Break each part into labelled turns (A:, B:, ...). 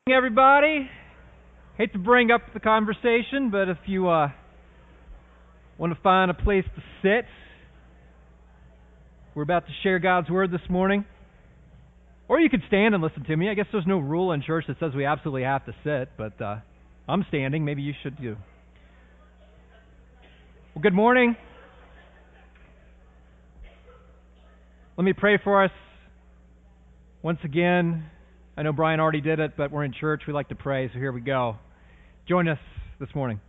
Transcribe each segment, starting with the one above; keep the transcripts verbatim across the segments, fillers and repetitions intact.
A: Everybody, hate to bring up the conversation, but if you uh, want to find a place to sit, we're about to share God's Word this morning. Or you could stand and listen to me. I guess there's no rule in church that says we absolutely have to sit, but uh, I'm standing. Maybe you should too. Well, good morning. Let me pray for us once again. I know Brian already did it, but we're in church. We like to pray, so here we go. Join us this morning.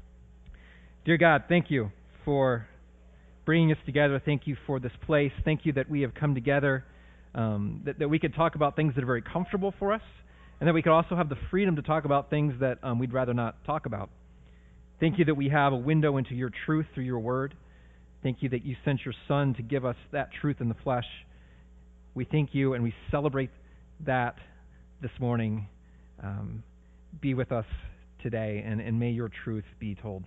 A: Dear God, thank you for bringing us together. Thank you for this place. Thank you that we have come together, um, that, that we could talk about things that are very comfortable for us, and that we could also have the freedom to talk about things that um, we'd rather not talk about. Thank you that we have a window into your truth through your word. Thank you that you sent your Son to give us that truth in the flesh. We thank you and we celebrate that this morning. Um, be with us today, and, and may your truth be told.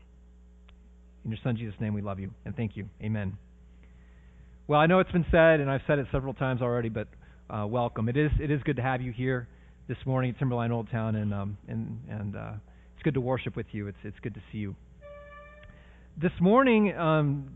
A: In your Son Jesus' name we love you, and thank you. Amen. Well, I know it's been said, and I've said it several times already, but uh, welcome. It is it is good to have you here this morning at Timberline Old Town, and um, and and uh, it's good to worship with you. It's it's good to see you. This morning, um,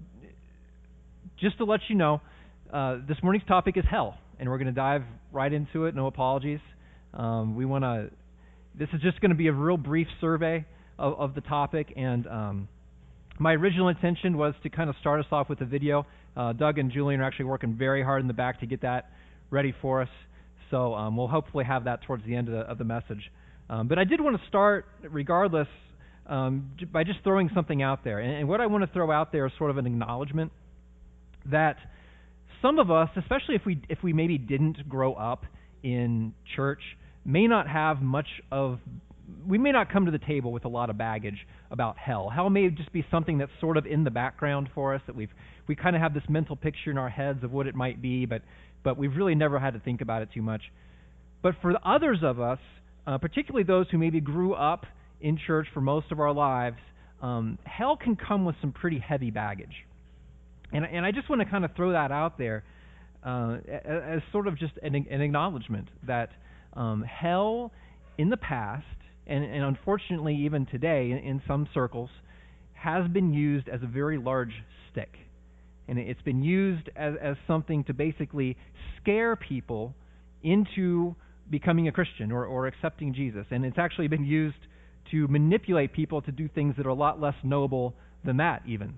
A: just to let you know, uh, this morning's topic is hell, and we're going to dive right into it. No apologies. Um, we want to. This is just going to be a real brief survey of, of the topic, and um, my original intention was to kind of start us off with a video. Uh, Doug and Julian are actually working very hard in the back to get that ready for us, so um, we'll hopefully have that towards the end of the, of the message. Um, but I did want to start, regardless, um, j- by just throwing something out there, and, and what I want to throw out there is sort of an acknowledgement that some of us, especially if we if we maybe didn't grow up in church, may not have much of, we may not come to the table with a lot of baggage about hell. Hell may just be something that's sort of in the background for us, that we've, we kind of have this mental picture in our heads of what it might be, but, but we've really never had to think about it too much. But for others of us, uh, particularly those who maybe grew up in church for most of our lives, um, hell can come with some pretty heavy baggage. And, and I just want to kind of throw that out there uh, as sort of just an, an acknowledgement that Um, hell in the past, and, and unfortunately even today in, in some circles, has been used as a very large stick. And it's been used as, as something to basically scare people into becoming a Christian or, or accepting Jesus. And it's actually been used to manipulate people to do things that are a lot less noble than that even.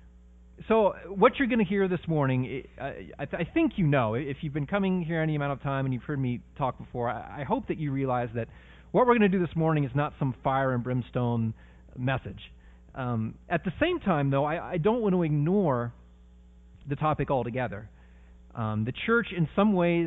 A: So what you're going to hear this morning, I, I think you know, if you've been coming here any amount of time and you've heard me talk before, I, I hope that you realize that what we're going to do this morning is not some fire and brimstone message. Um, at the same time, though, I, I don't want to ignore the topic altogether. Um, the church, in some ways,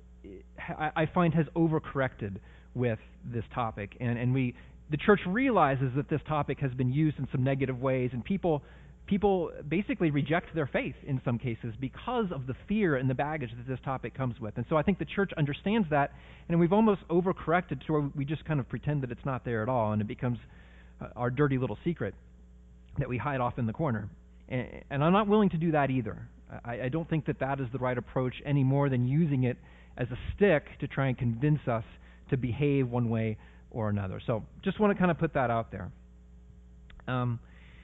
A: I, I find has overcorrected with this topic, and, and we, the church realizes that this topic has been used in some negative ways, and people People basically reject their faith in some cases because of the fear and the baggage that this topic comes with. And so I think the church understands that, and we've almost overcorrected to where we just kind of pretend that it's not there at all, and it becomes uh, our dirty little secret that we hide off in the corner. And, and I'm not willing to do that either. I, I don't think that that is the right approach any more than using it as a stick to try and convince us to behave one way or another. So just want to kind of put that out there. Um,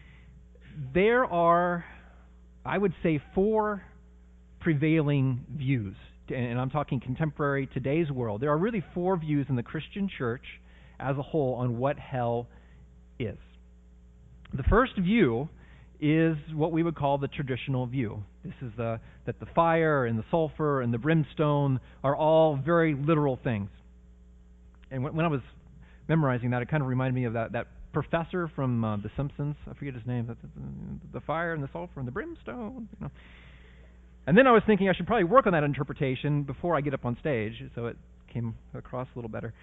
A: There are, I would say, four prevailing views, and I'm talking contemporary, today's world. There are really four views in the Christian church as a whole on what hell is. The first view is what we would call the traditional view. This is the that the fire and the sulfur and the brimstone are all very literal things. And when, when I was memorizing that, it kind of reminded me of that that professor from uh, The Simpsons. I forget his name. The fire and the sulfur and the brimstone. You know. And then I was thinking I should probably work on that interpretation before I get up on stage, so it came across a little better.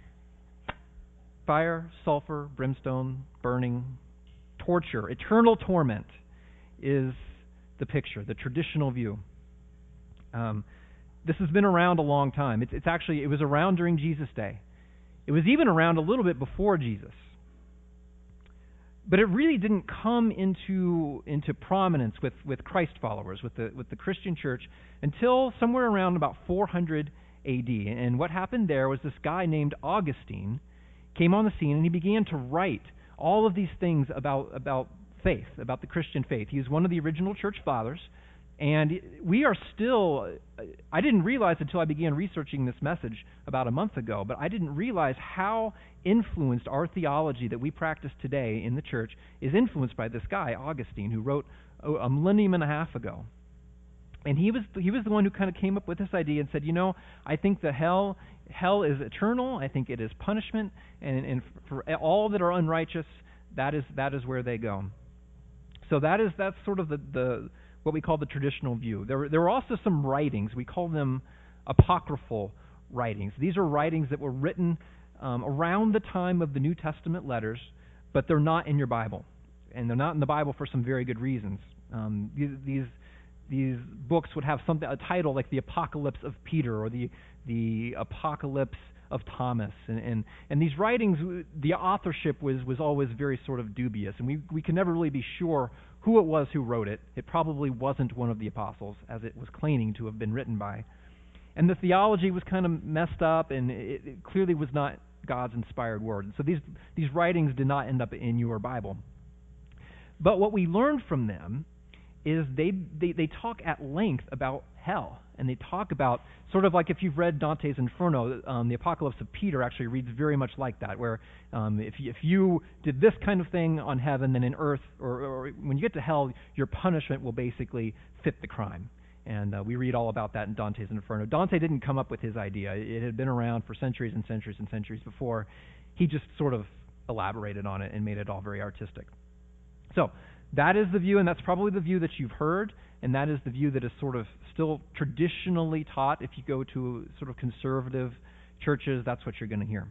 A: Fire, sulfur, brimstone, burning, torture, eternal torment is the picture, the traditional view. Um, this has been around a long time. It's, it's actually, it was around during Jesus' day. It was even around a little bit before Jesus. But it really didn't come into into prominence with, with Christ followers, with the with the Christian church, until somewhere around about four hundred A D. And what happened there was this guy named Augustine came on the scene, and he began to write all of these things about, about faith, about the Christian faith. He was one of the original church fathers, and we are still, I didn't realize until I began researching this message about a month ago, but I didn't realize how influenced our theology that we practice today in the church is influenced by this guy, Augustine, who wrote a millennium and a half ago. And he was he was the one who kind of came up with this idea and said, you know, I think the hell hell is eternal. I think it is punishment, and, and for all that are unrighteous, that is that is where they go. So that is that's sort of the, the what we call the traditional view. There there were also some writings. We call them apocryphal writings. These are writings that were written um, around the time of the New Testament letters, but they're not in your Bible, and they're not in the Bible for some very good reasons. Um, these, these These books would have something, a title like the Apocalypse of Peter or the the Apocalypse of Thomas, and and, and these writings, the authorship was, was always very sort of dubious, and we we can never really be sure who it was who wrote it. It probably wasn't one of the apostles, as it was claiming to have been written by, and the theology was kind of messed up, and it, it clearly was not God's inspired word. And so these these writings did not end up in your Bible. But what we learned from them is they, they, they talk at length about hell, and they talk about, sort of like if you've read Dante's Inferno, um, the Apocalypse of Peter actually reads very much like that, where um, if, you, if you did this kind of thing on heaven, then in earth, or, or when you get to hell, your punishment will basically fit the crime. And uh, we read all about that in Dante's Inferno. Dante didn't come up with his idea. It had been around for centuries and centuries and centuries before. He just sort of elaborated on it and made it all very artistic. So, that is the view, and that's probably the view that you've heard, and that is the view that is sort of still traditionally taught. If you go to sort of conservative churches, that's what you're going to hear.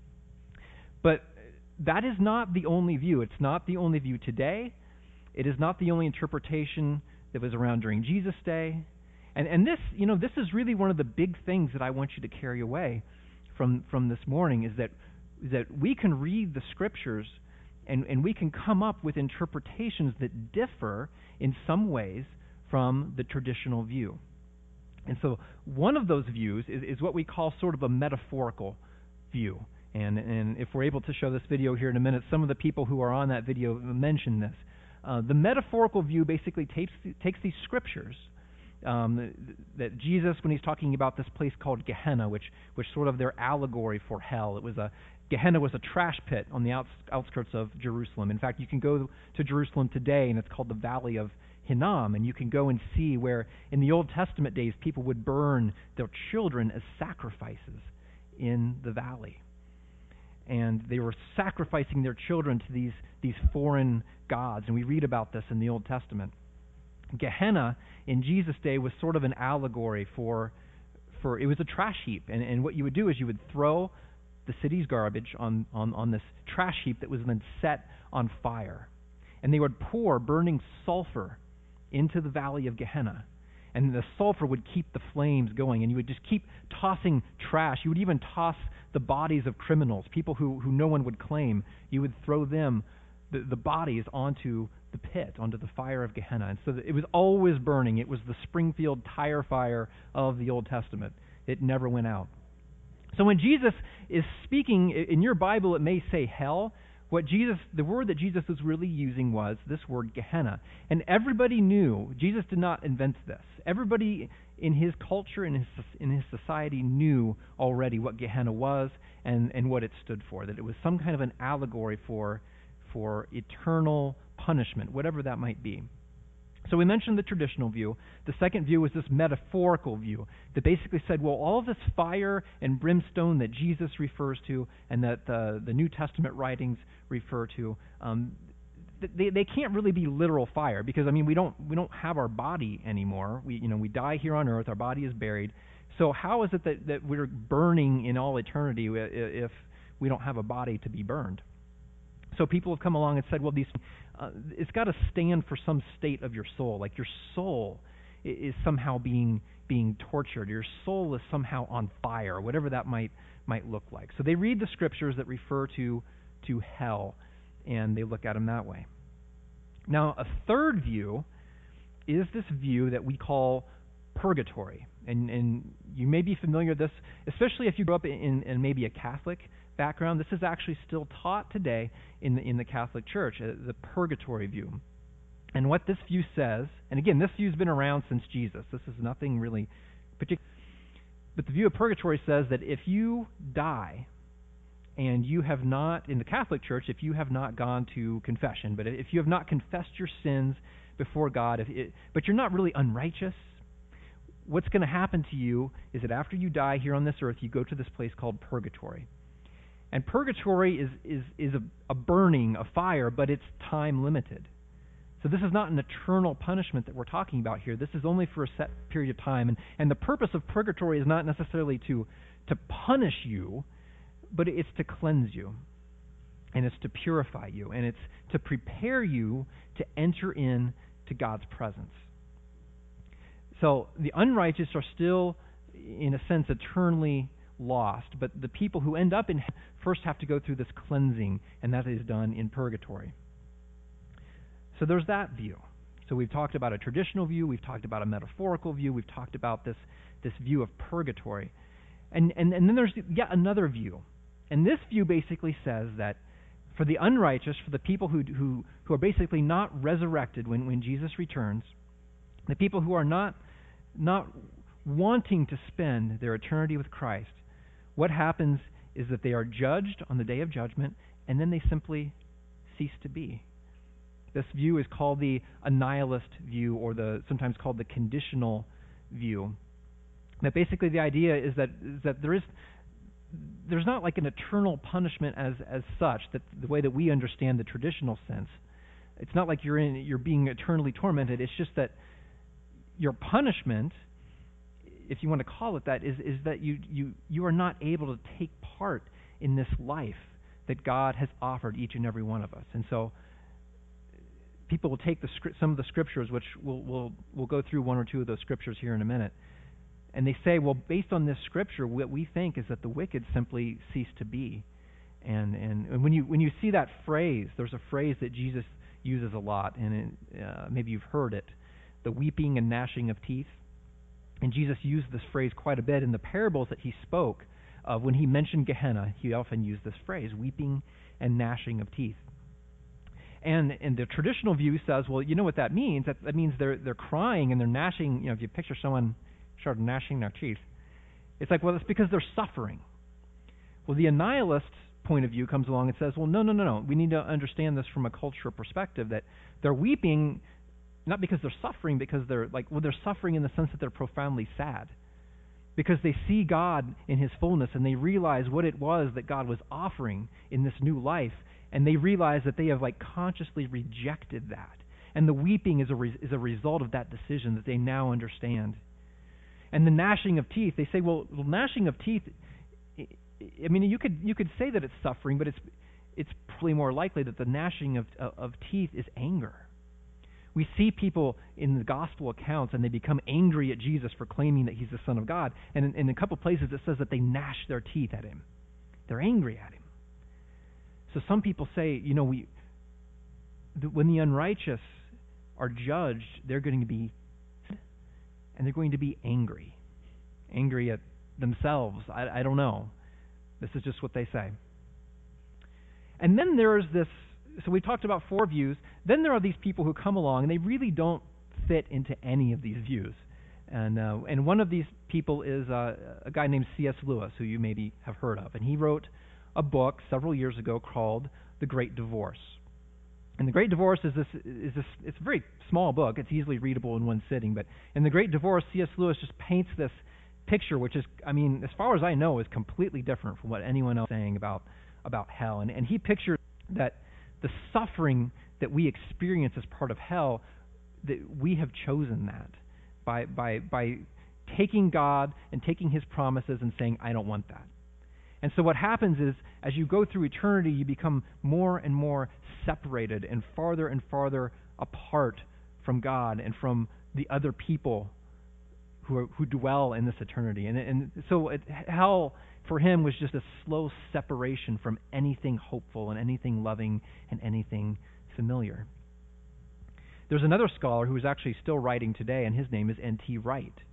A: But that is not the only view. It's not the only view today. It is not the only interpretation that was around during Jesus' day. And and this, you know, this is really one of the big things that I want you to carry away from from this morning, is that is that we can read the Scriptures And, and we can come up with interpretations that differ in some ways from the traditional view. And so one of those views is, is what we call sort of a metaphorical view. And, and if we're able to show this video here in a minute, some of the people who are on that video mentioned this. Uh, the metaphorical view basically takes, takes these scriptures um, that Jesus, when he's talking about this place called Gehenna, which, which sort of their allegory for hell, it was a Gehenna was a trash pit on the outs, outskirts of Jerusalem. In fact, you can go to Jerusalem today, and it's called the Valley of Hinnom, and you can go and see where, in the Old Testament days, people would burn their children as sacrifices in the valley. And they were sacrificing their children to these, these foreign gods, and we read about this in the Old Testament. Gehenna, in Jesus' day, was sort of an allegory for, for it was a trash heap, and, and what you would do is you would throw the city's garbage on, on, on this trash heap that was then set on fire. And they would pour burning sulfur into the valley of Gehenna. And the sulfur would keep the flames going, and you would just keep tossing trash. You would even toss the bodies of criminals, people who, who no one would claim. You would throw them, the, the bodies, onto the pit, onto the fire of Gehenna. And so that it was always burning. It was the Springfield tire fire of the Old Testament. It never went out. So when Jesus is speaking, in your Bible it may say hell. What Jesus, the word that Jesus was really using was this word Gehenna. And everybody knew, Jesus did not invent this. Everybody in his culture, in his in his society, knew already what Gehenna was and, and what it stood for, that it was some kind of an allegory for, for eternal punishment, whatever that might be. So we mentioned the traditional view. The second view was this metaphorical view that basically said, well, all of this fire and brimstone that Jesus refers to and that the, the New Testament writings refer to, um, they they can't really be literal fire, because I mean we don't we don't have our body anymore. We you know we die here on earth. Our body is buried. So how is it that, that we're burning in all eternity if we don't have a body to be burned? So people have come along and said, well, these uh, it's got to stand for some state of your soul. Like your soul is somehow being being tortured. Your soul is somehow on fire, whatever that might might look like. So they read the scriptures that refer to to hell, and they look at them that way. Now, a third view is this view that we call purgatory. And, and you may be familiar with this, especially if you grew up in, in maybe a Catholic background. This is actually still taught today in the, in the Catholic Church, uh, the purgatory view. And what this view says, and again, this view's been around since Jesus. This is nothing really particular. But the view of purgatory says that if you die and you have not, in the Catholic Church, if you have not gone to confession, but if you have not confessed your sins before God, if it, but you're not really unrighteous, what's going to happen to you is that after you die here on this earth, you go to this place called purgatory. And purgatory is, is, is a, a burning, a fire, but it's time limited. So this is not an eternal punishment that we're talking about here. This is only for a set period of time. And, and the purpose of purgatory is not necessarily to, to punish you, but it's to cleanse you. And it's to purify you. And it's to prepare you to enter in to God's presence. So the unrighteous are still, in a sense, eternally lost. But the people who end up in heaven first have to go through this cleansing, and that is done in purgatory. So there's that view. So we've talked about a traditional view, we've talked about a metaphorical view, we've talked about this this view of purgatory. And, and, and then there's yet another view. And this view basically says that for the unrighteous, for the people who who, who are basically not resurrected when, when Jesus returns, the people who are not not wanting to spend their eternity with Christ, what happens is that they are judged on the day of judgment, and then they simply cease to be. This view is called the annihilist view, or the sometimes called the conditional view. That basically the idea is that is that there is there's not like an eternal punishment as as such, that the way that we understand the traditional sense. It's not like you're in you're being eternally tormented. It's just that your punishment, if you want to call it that, is is that you you you are not able to take part in this life that God has offered each and every one of us. And so people will take the some of the scriptures, which we'll, we'll, we'll go through one or two of those scriptures here in a minute, and they say, well, based on this scripture, what we think is that the wicked simply cease to be. And, and, and when you when you see that phrase, there's a phrase that Jesus uses a lot, and it, uh, maybe you've heard it, the weeping and gnashing of teeth. And Jesus used this phrase quite a bit in the parables that he spoke of. When he mentioned Gehenna, he often used this phrase, weeping and gnashing of teeth. And and the traditional view says, well, you know what that means? That, that means they're they're crying and they're gnashing. You know, if you picture someone sort of gnashing their teeth, it's like, well, it's because they're suffering. Well, the annihilist point of view comes along and says, well, no, no, no, no. We need to understand this from a cultural perspective, that they're weeping not because they're suffering, because they're like, well, they're suffering in the sense that they're profoundly sad. Because they see God in his fullness, and they realize what it was that God was offering in this new life. And they realize that they have like consciously rejected that. And the weeping is a re- is a result of that decision that they now understand. And the gnashing of teeth, they say, well, well gnashing of teeth, I mean, you could you could say that it's suffering, but it's it's probably more likely that the gnashing of of, of teeth is anger. We see people in the gospel accounts, and they become angry at Jesus for claiming that he's the Son of God. And in, in a couple places it says that they gnash their teeth at him. They're angry at him. So some people say, you know, we the, when the unrighteous are judged, they're going to be, and they're going to be angry. Angry at themselves. I, I don't know. This is just what they say. And then there's this, so we talked about four views. Then there are these people who come along, and they really don't fit into any of these views. And uh, and one of these people is uh, a guy named C S Lewis, who you maybe have heard of. And he wrote a book several years ago called The Great Divorce. And The Great Divorce is this is this it's a very small book. It's easily readable in one sitting. But in The Great Divorce, C S Lewis just paints this picture, which is, I mean, as far as I know, is completely different from what anyone else is saying about about hell. And and he pictures that the suffering that we experience as part of hell, that we have chosen that by by by taking God and taking his promises and saying, I don't want that. And so what happens is, as you go through eternity, you become more and more separated and farther and farther apart from God and from the other people who are, who dwell in this eternity. And, and so it, hell, for him, was just a slow separation from anything hopeful and anything loving and anything familiar. There's another scholar who is actually still writing today, and his name is N T Wright.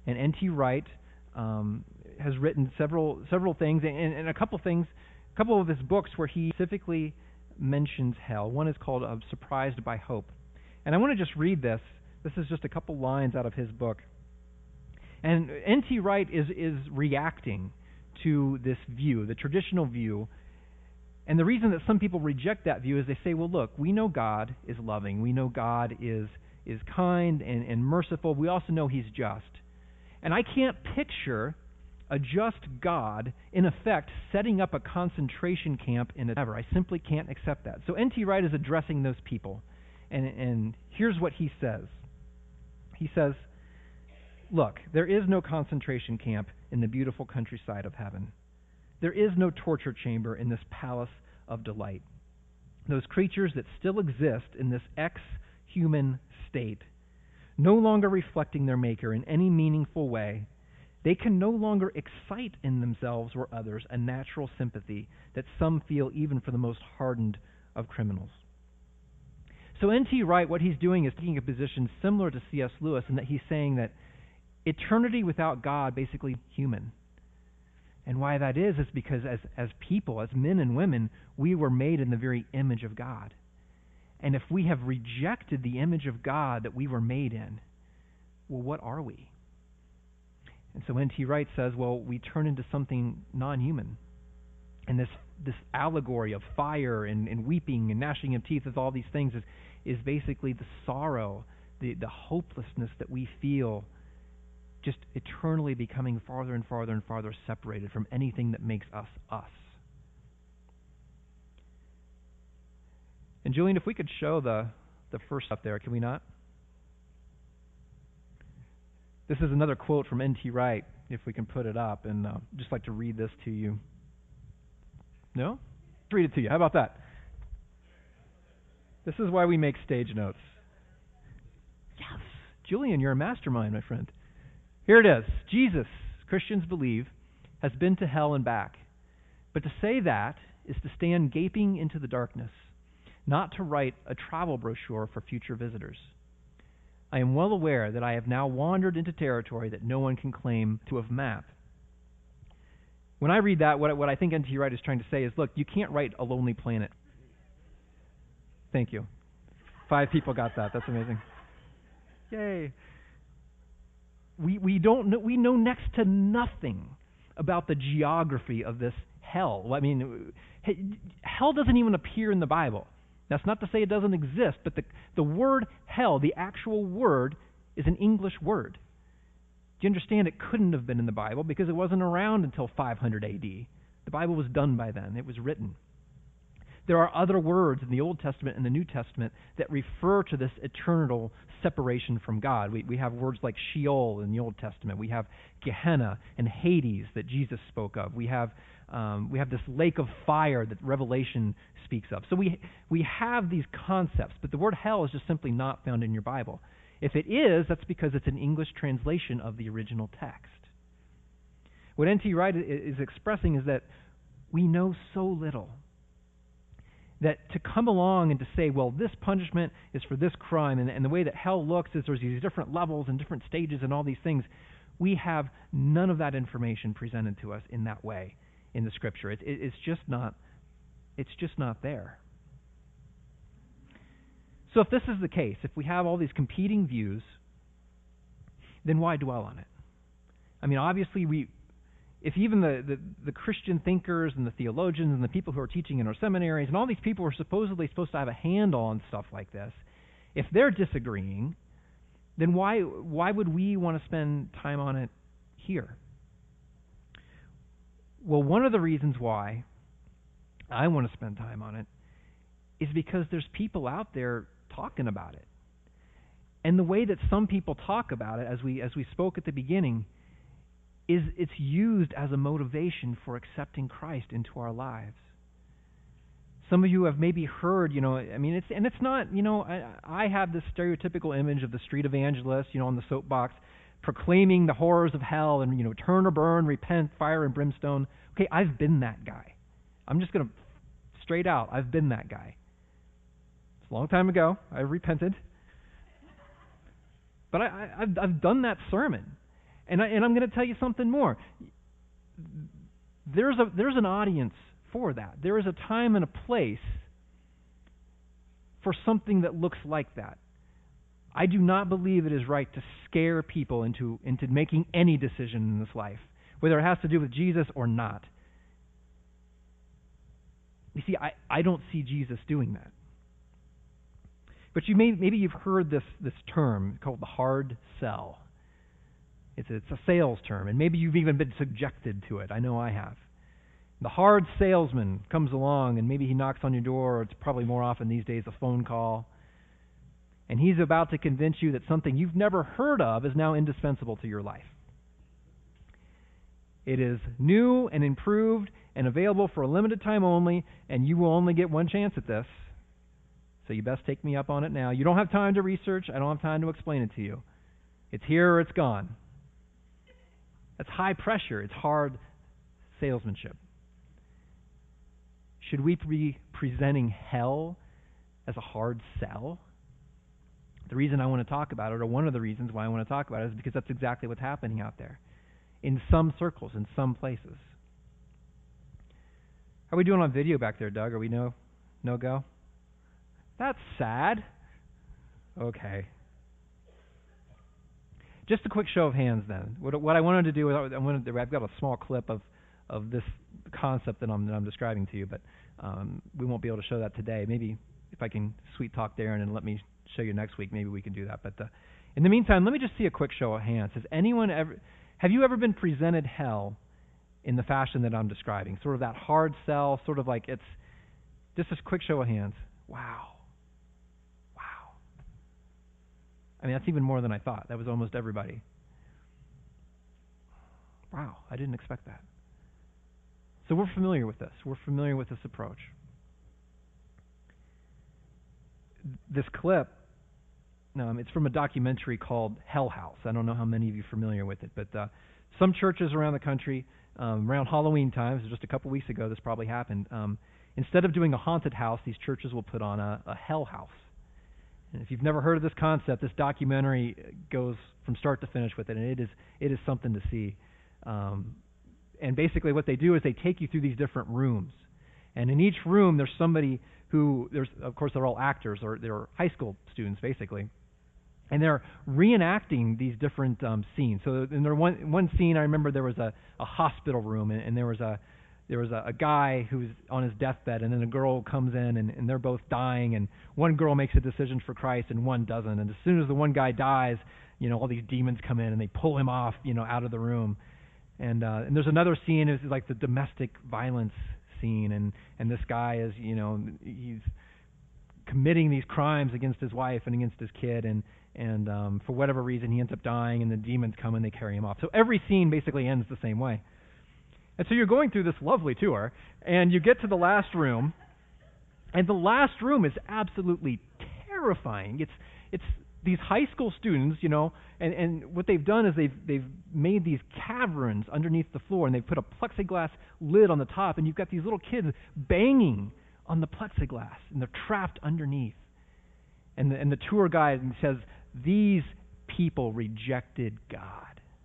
A: And N T Wright um, has written several several things, and, and a couple things, a couple of his books where he specifically mentions hell. One is called uh, Surprised by Hope. And I want to just read this. This is just a couple lines out of his book. And N T Wright is, is reacting to this view, the traditional view. And the reason that some people reject that view is they say, well, look, we know God is loving. We know God is is kind and, and merciful. We also know He's just. And I can't picture a just God, in effect, setting up a concentration camp in a ever. I simply can't accept that. So N T Wright is addressing those people. And, and here's what he says. He says, look, there is no concentration camp in the beautiful countryside of heaven. There is no torture chamber in this palace of delight. Those creatures that still exist in this ex-human state, no longer reflecting their Maker in any meaningful way, they can no longer excite in themselves or others a natural sympathy that some feel even for the most hardened of criminals. So N T Wright, what he's doing is taking a position similar to C S Lewis in that he's saying that eternity without God, basically human. And why that is, is because as, as people, as men and women, we were made in the very image of God. And if we have rejected the image of God that we were made in, well, what are we? And so N T Wright says, well, we turn into something non-human. And this this allegory of fire and, and weeping and gnashing of teeth, with all these things, is, is basically the sorrow, the, the hopelessness that we feel just eternally becoming farther and farther and farther separated from anything that makes us us. And Julian, if we could show the, the first up there, can we not? This is another quote from N T Wright, if we can put it up, and uh, I'd just like to read this to you. No? Let's read it to you. How about that? This is why we make stage notes. Yes! Julian, you're a mastermind, my friend. Here it is. Jesus, Christians believe, has been to hell and back. But to say that is to stand gaping into the darkness, not to write a travel brochure for future visitors. I am well aware that I have now wandered into territory that no one can claim to have mapped. When I read that, what, what I think N T Wright is trying to say is, look, you can't write A Lonely Planet. Thank you. Five people got that. That's amazing. Yay. We we don't know, we know next to nothing about the geography of this hell. I mean, hell doesn't even appear in the Bible. That's not to say it doesn't exist, but the the word hell, the actual word, is an English word. Do you understand it couldn't have been in the Bible because it wasn't around until five hundred A D. The Bible was done by then. It was written. There are other words in the Old Testament and the New Testament that refer to this eternal separation from God. We we have words like Sheol in the Old Testament. We have Gehenna and Hades that Jesus spoke of. We have um, we have this lake of fire that Revelation speaks of. So we we have these concepts, but the word hell is just simply not found in your Bible. If it is, that's because it's an English translation of the original text. What N T Wright is expressing is that we know so little that to come along and to say, well, this punishment is for this crime, and, and the way that hell looks is there's these different levels and different stages and all these things, we have none of that information presented to us in that way in the Scripture. It, it, it's just not, it's just not there. So if this is the case, if we have all these competing views, then why dwell on it? I mean, obviously, we, if even the, the, the Christian thinkers and the theologians and the people who are teaching in our seminaries and all these people who are supposedly supposed to have a handle on stuff like this, if they're disagreeing, then why why would we want to spend time on it here? Well, one of the reasons why I want to spend time on it is because there's people out there talking about it. And the way that some people talk about it, as we as we spoke at the beginning, is it's used as a motivation for accepting Christ into our lives. Some of you have maybe heard, you know, I mean, it's and it's not, you know, I, I have this stereotypical image of the street evangelist, you know, on the soapbox, proclaiming the horrors of hell and, you know, turn or burn, repent, fire and brimstone. Okay, I've been that guy. I'm just going to, straight out, I've been that guy. It's a long time ago. I repented. But I, I, I've, I've done that sermon. And, I, and I'm going to tell you something more. There's a there's an audience for that. There is a time and a place for something that looks like that. I do not believe it is right to scare people into, into making any decision in this life, whether it has to do with Jesus or not. You see, I, I don't see Jesus doing that. But you may maybe you've heard this this term called the hard sell. It's a, it's a sales term, and maybe you've even been subjected to it. I know I have. The hard salesman comes along, and maybe he knocks on your door, or it's probably more often these days a phone call, and he's about to convince you that something you've never heard of is now indispensable to your life. It is new and improved and available for a limited time only, and you will only get one chance at this. So you best take me up on it now. You don't have time to research. I don't have time to explain it to you. It's here or it's gone. That's high pressure. It's hard salesmanship. Should we be presenting hell as a hard sell? The reason I want to talk about it, or one of the reasons why I want to talk about it, is because that's exactly what's happening out there. In some circles, in some places. How are we doing on video back there, Doug? Are we no, no go? That's sad. Okay. Just a quick show of hands then. What, what I wanted to do is I wanted to, I've got a small clip of, of this concept that I'm, that I'm describing to you, but um, we won't be able to show that today. Maybe if I can sweet talk Darren and let me show you next week, maybe we can do that. But uh, in the meantime, let me just see a quick show of hands. Has anyone ever, have you ever been presented hell in the fashion that I'm describing? Sort of that hard sell, sort of like it's just a quick show of hands. Wow. Wow. I mean, that's even more than I thought. That was almost everybody. Wow, I didn't expect that. So we're familiar with this. We're familiar with this approach. This clip, um, it's from a documentary called Hell House. I don't know how many of you are familiar with it, but uh, some churches around the country, um, around Halloween times, just a couple weeks ago, this probably happened. Um, instead of doing a haunted house, these churches will put on a, a hell house. And if you've never heard of this concept, this documentary goes from start to finish with it, and it is it is something to see. Um, and basically what they do is they take you through these different rooms. And in each room, there's somebody who, there's of course, they're all actors, or they're high school students, basically. And they're reenacting these different um, scenes. So in there one one scene, I remember there was a, a hospital room, and, and there was a there was a, a guy who's on his deathbed, and then a girl comes in, and, and they're both dying, and one girl makes a decision for Christ, and one doesn't. And as soon as the one guy dies, you know, all these demons come in, and they pull him off, you know, out of the room. And uh, and there's another scene, is like the domestic violence scene, and, and this guy is, you know, he's committing these crimes against his wife and against his kid, and and um, for whatever reason he ends up dying, and the demons come and they carry him off. So every scene basically ends the same way. And so you're going through this lovely tour, and you get to the last room, and the last room is absolutely terrifying. It's it's these high school students, you know, and, and what they've done is they've they've made these caverns underneath the floor, and they've put a plexiglass lid on the top, and you've got these little kids banging on the plexiglass, and they're trapped underneath. And the, and the tour guide says, these people rejected God.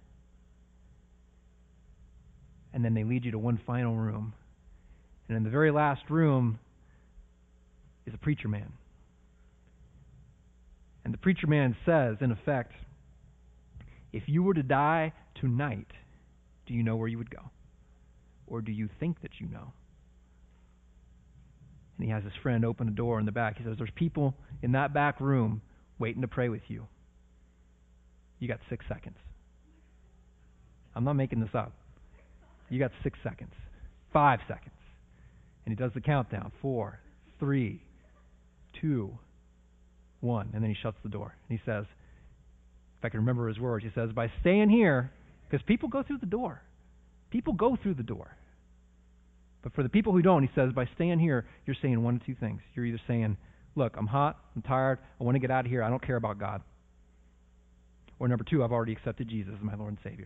A: And then they lead you to one final room. And in the very last room is a preacher man. And the preacher man says, in effect, if you were to die tonight, do you know where you would go? Or do you think that you know? And he has his friend open a door in the back. He says, there's people in that back room waiting to pray with you. You got six seconds. I'm not making this up. You got six seconds. Five seconds. And he does the countdown. Four, three, two, one. And then he shuts the door. And he says, if I can remember his words, he says, by staying here, because people go through the door. People go through the door. But for the people who don't, he says, by staying here, you're saying one of two things. You're either saying, look, I'm hot, I'm tired, I want to get out of here, I don't care about God. Or number two, I've already accepted Jesus as my Lord and Savior.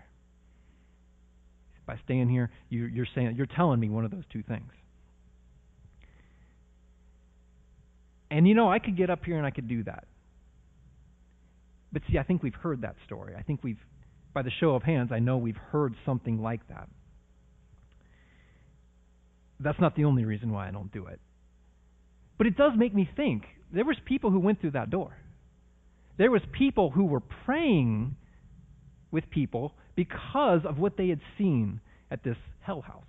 A: By staying here, you, you're saying, you're telling me one of those two things. And you know, I could get up here and I could do that. But see, I think we've heard that story. I think we've By the show of hands, I know we've heard something like that. That's not the only reason why I don't do it. But it does make me think. There was people who went through that door. There was people who were praying with people because of what they had seen at this hell house.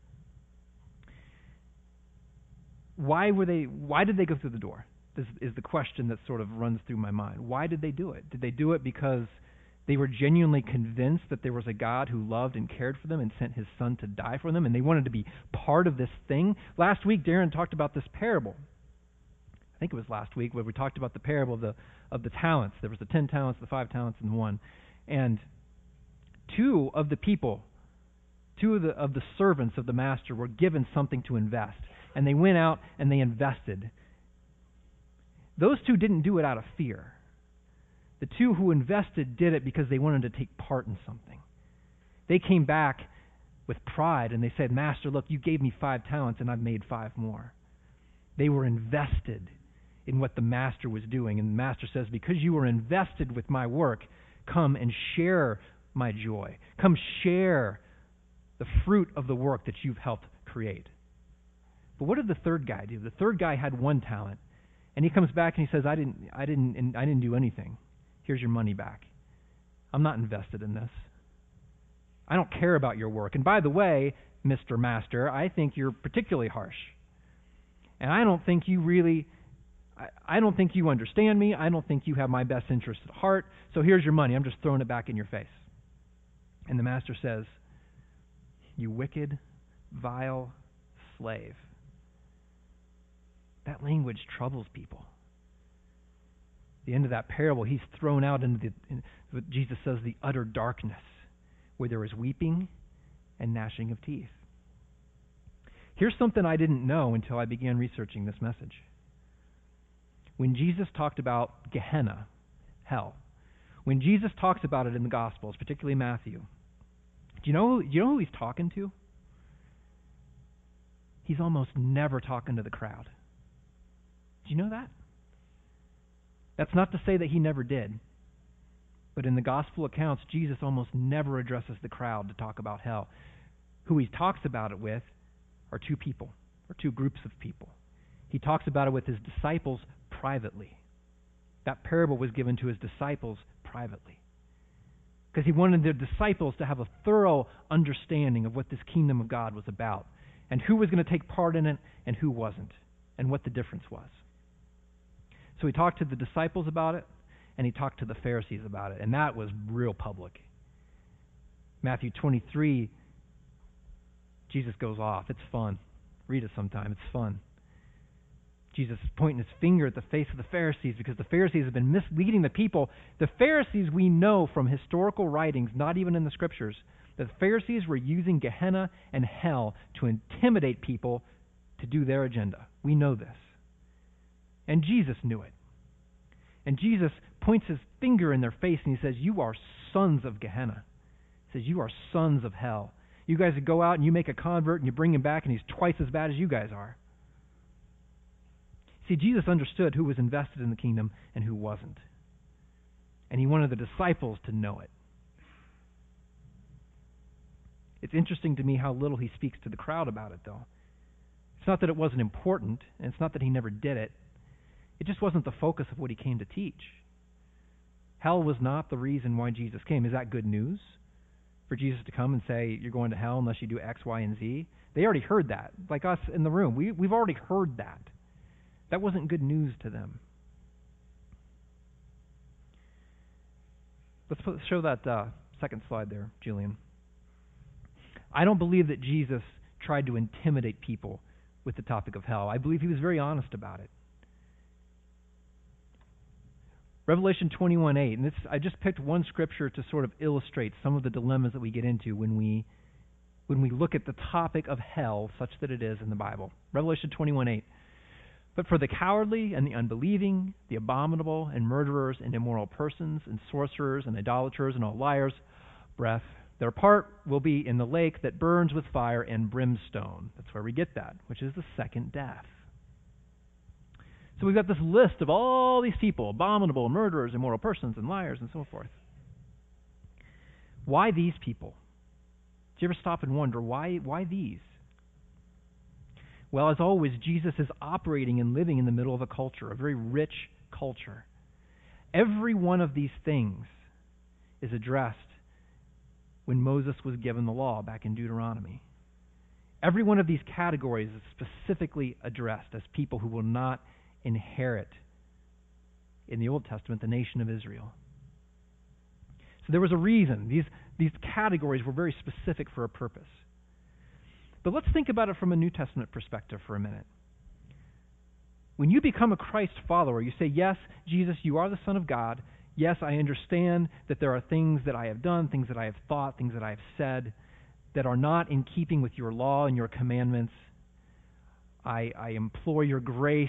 A: Why were they why did they go through the door? This is the question that sort of runs through my mind. Why did they do it? Did they do it because they were genuinely convinced that there was a God who loved and cared for them and sent his son to die for them, and they wanted to be part of this thing? Last week, Darren talked about this parable. I think it was last week where we talked about the parable of the of the talents. There was the ten talents, the five talents, and the one. And two of the people, two of the of the servants of the master were given something to invest, and they went out and they invested. Those two didn't do it out of fear. The two who invested did it because they wanted to take part in something. They came back with pride and they said, "Master, look, you gave me five talents and I've made five more." They were invested in what the master was doing. And the master says, because you were invested with my work, come and share my joy. Come share the fruit of the work that you've helped create. But what did the third guy do? The third guy had one talent, and he comes back and he says, I didn't, I didn't, I didn't do anything. Here's your money back. I'm not invested in this. I don't care about your work. And by the way, Mister Master, I think you're particularly harsh. And I don't think you really, I, I don't think you understand me. I don't think you have my best interest at heart. So here's your money. I'm just throwing it back in your face. And the master says, you wicked, vile slave. That language troubles people. At the end of that parable, he's thrown out into the, in, what Jesus says, the utter darkness, where there is weeping and gnashing of teeth. Here's something I didn't know until I began researching this message. When Jesus talked about Gehenna, hell, when Jesus talks about it in the Gospels, particularly Matthew, do you know, do you know who he's talking to? He's almost never talking to the crowd. Do you know that? That's not to say that he never did. But in the Gospel accounts, Jesus almost never addresses the crowd to talk about hell. Who he talks about it with are two people, or two groups of people. He talks about it with his disciples privately. That parable was given to his disciples privately, because he wanted the disciples to have a thorough understanding of what this kingdom of God was about, and who was going to take part in it and who wasn't, and what the difference was. So he talked to the disciples about it, and he talked to the Pharisees about it, and that was real public. Matthew twenty-three, Jesus goes off. It's fun. Read it sometime. It's fun. Jesus is pointing his finger at the face of the Pharisees because the Pharisees have been misleading the people. The Pharisees, we know from historical writings, not even in the Scriptures, that the Pharisees were using Gehenna and hell to intimidate people to do their agenda. We know this. And Jesus knew it. And Jesus points his finger in their face and he says, you are sons of Gehenna. He says, you are sons of hell. You guys would go out and you make a convert and you bring him back and he's twice as bad as you guys are. See, Jesus understood who was invested in the kingdom and who wasn't. And he wanted the disciples to know it. It's interesting to me how little he speaks to the crowd about it, though. It's not that it wasn't important, and it's not that he never did it. It just wasn't the focus of what he came to teach. Hell was not the reason why Jesus came. Is that good news? For Jesus to come and say, you're going to hell unless you do X, Y, and Z? They already heard that. Like us in the room. We, we've already heard that. That wasn't good news to them. Let's put, show that uh, second slide there, Julian. I don't believe that Jesus tried to intimidate people with the topic of hell. I believe he was very honest about it. Revelation twenty-one eight, and this, I just picked one scripture to sort of illustrate some of the dilemmas that we get into when we when we look at the topic of hell, such that it is in the Bible. Revelation twenty-one eight. But for the cowardly and the unbelieving, the abominable and murderers and immoral persons and sorcerers and idolaters and all liars, breath, their part will be in the lake that burns with fire and brimstone. That's where we get that, which is the second death. So we've got this list of all these people, abominable, murderers, immoral persons, and liars, and so forth. Why these people? Do you ever stop and wonder, why, why these? Well, as always, Jesus is operating and living in the middle of a culture, a very rich culture. Every one of these things is addressed when Moses was given the law back in Deuteronomy. Every one of these categories is specifically addressed as people who will not inherit, in the Old Testament, the nation of Israel. So there was a reason. These, these categories were very specific for a purpose. But let's think about it from a New Testament perspective for a minute. When you become a Christ follower, you say, yes, Jesus, you are the Son of God. Yes, I understand that there are things that I have done, things that I have thought, things that I have said that are not in keeping with your law and your commandments. I, I implore your grace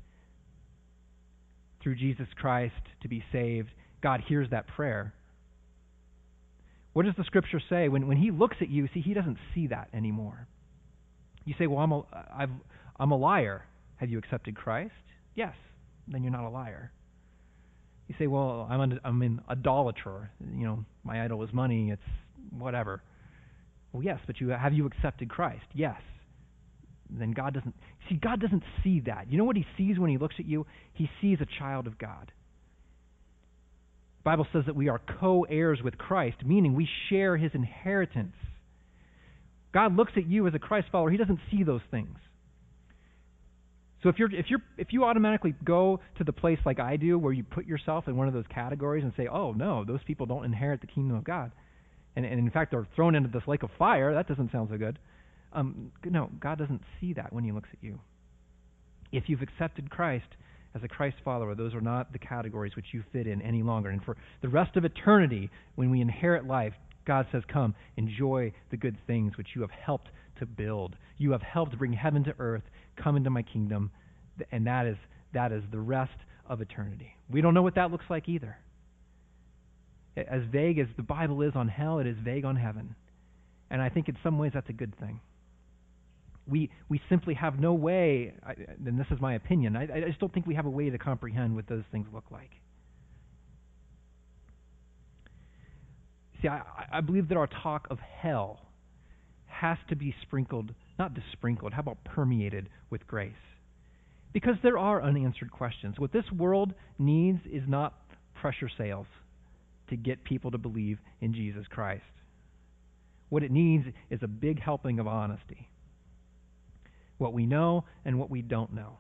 A: through Jesus Christ to be saved. God hears that prayer. What does the Scripture say? When, when he looks at you, see, he doesn't see that anymore. You say, well, I'm a, I've, I'm a liar. Have you accepted Christ? Yes. Then you're not a liar. You say, well, I'm an, I'm an idolater. You know, my idol is money. It's whatever. Well, yes, but you have you accepted Christ? Yes. Then God doesn't see. God doesn't see that. You know what he sees when he looks at you? He sees a child of God. The Bible says that we are co-heirs with Christ, meaning we share his inheritance. God looks at you as a Christ follower. He doesn't see those things. So if you're if you're if you automatically go to the place like I do, where you put yourself in one of those categories and say, "Oh no, those people don't inherit the kingdom of God," and, and in fact they're thrown into this lake of fire, that doesn't sound so good. Um, no, God doesn't see that when he looks at you. If you've accepted Christ as a Christ follower, those are not the categories which you fit in any longer. And for the rest of eternity, when we inherit life, God says, come, enjoy the good things which you have helped to build. You have helped bring heaven to earth. Come into my kingdom. And that is that is the rest of eternity. We don't know what that looks like either. As vague as the Bible is on hell, it is vague on heaven. And I think in some ways that's a good thing. We we simply have no way, I, and this is my opinion, I, I just don't think we have a way to comprehend what those things look like. See, I, I believe that our talk of hell has to be sprinkled, not just sprinkled, how about permeated with grace? Because there are unanswered questions. What this world needs is not pressure sales to get people to believe in Jesus Christ. What it needs is a big helping of honesty. What we know and what we don't know.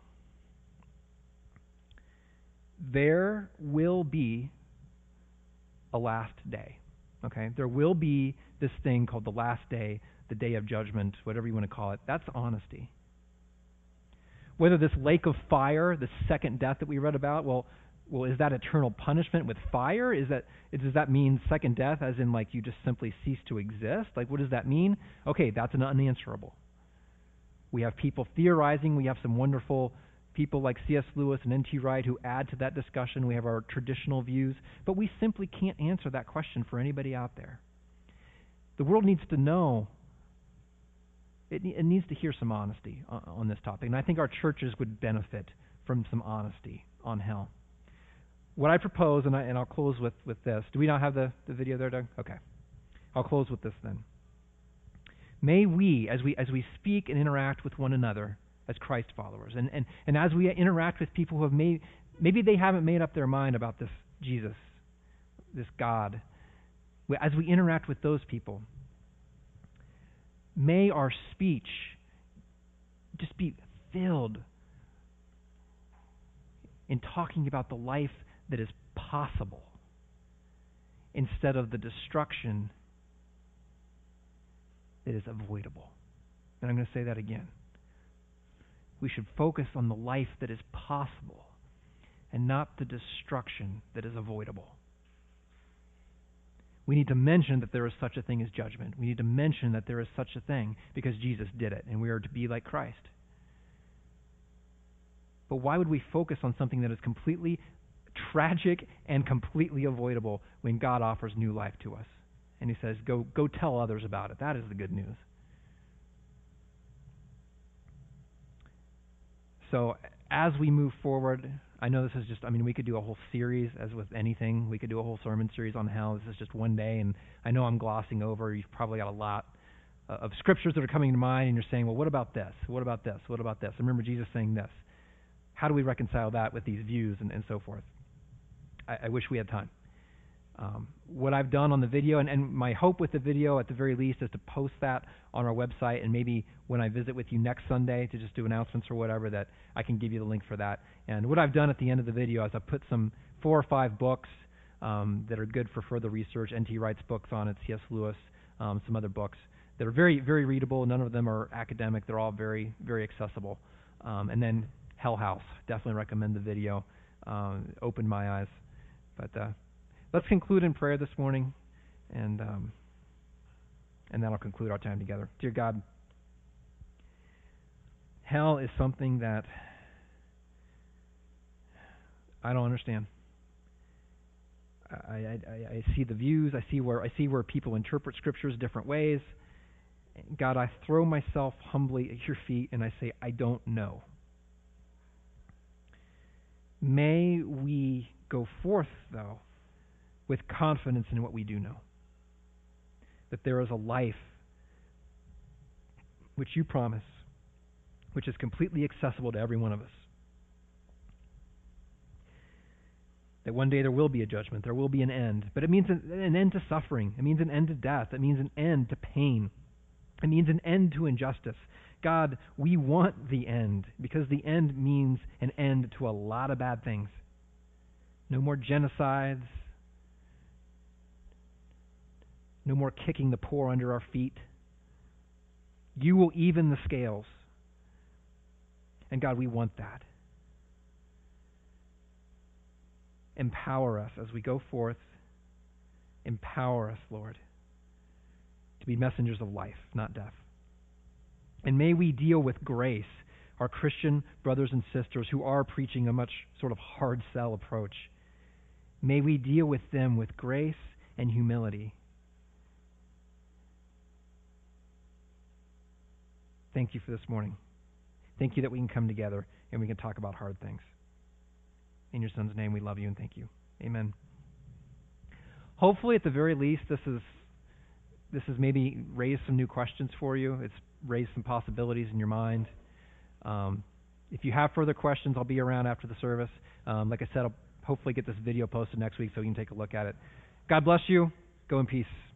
A: There will be a last day. Okay? There will be this thing called the last day, the day of judgment, whatever you want to call it. That's honesty. Whether this lake of fire, the second death that we read about, well, well, is that eternal punishment with fire? Is that does that mean second death as in like you just simply cease to exist? Like what does that mean? Okay, that's an unanswerable. We have people theorizing. We have some wonderful people like C S Lewis and N T Wright who add to that discussion. We have our traditional views, but we simply can't answer that question for anybody out there. The world needs to know. It, it needs to hear some honesty on, on this topic, and I think our churches would benefit from some honesty on hell. What I propose, and, I, and I'll close with, with this. Do we not have the, the video there, Doug? Okay. I'll close with this then. May we, as we as we speak and interact with one another as Christ followers, and, and, and as we interact with people who have made, maybe they haven't made up their mind about this Jesus, this God, as we interact with those people, may our speech just be filled in talking about the life that is possible instead of the destruction that is avoidable. And I'm going to say that again. We should focus on the life that is possible and not the destruction that is avoidable. We need to mention that there is such a thing as judgment. We need to mention that there is such a thing because Jesus did it, and we are to be like Christ. But why would we focus on something that is completely tragic and completely avoidable when God offers new life to us? And he says, go go tell others about it. That is the good news. So as we move forward, I know this is just, I mean, we could do a whole series, as with anything. We could do a whole sermon series on hell. This is just one day, and I know I'm glossing over. You've probably got a lot uh, of scriptures that are coming to mind, and you're saying, well, what about this? What about this? What about this? I remember Jesus saying this. How do we reconcile that with these views and, and so forth? I, I wish we had time. Um, what I've done on the video, and, and my hope with the video at the very least is to post that on our website, and maybe when I visit with you next Sunday to just do announcements or whatever, that I can give you the link for that. And what I've done at the end of the video is I've put some four or five books um, that are good for further research. N T Wright's books on it, C S Lewis, um, some other books that are very, very readable. None of them are academic. They're all very, very accessible. Um, and then Hell House. Definitely recommend the video. Um, opened my eyes. But uh, let's conclude in prayer this morning, and um, and that'll conclude our time together. Dear God, hell is something that I don't understand. I, I, I see the views. I see where I see where people interpret scriptures different ways. God, I throw myself humbly at your feet and I say, I don't know. May we go forth, though, with confidence in what we do know. That there is a life which you promise, which is completely accessible to every one of us. That one day there will be a judgment, there will be an end. But it means an, an end to suffering. It means an end to death. It means an end to pain. It means an end to injustice. God, we want the end, because the end means an end to a lot of bad things. No more genocides. No more kicking the poor under our feet. You will even the scales. And God, we want that. Empower us as we go forth. Empower us, Lord, to be messengers of life, not death. And may we deal with grace our Christian brothers and sisters who are preaching a much sort of hard sell approach. May we deal with them with grace and humility. Thank you for this morning. Thank you that we can come together and we can talk about hard things. In your Son's name, we love you and thank you. Amen. Hopefully, at the very least, this is this has maybe raised some new questions for you. It's raised some possibilities in your mind. Um, if you have further questions, I'll be around after the service. Um, like I said, I'll hopefully get this video posted next week so you can take a look at it. God bless you. Go in peace.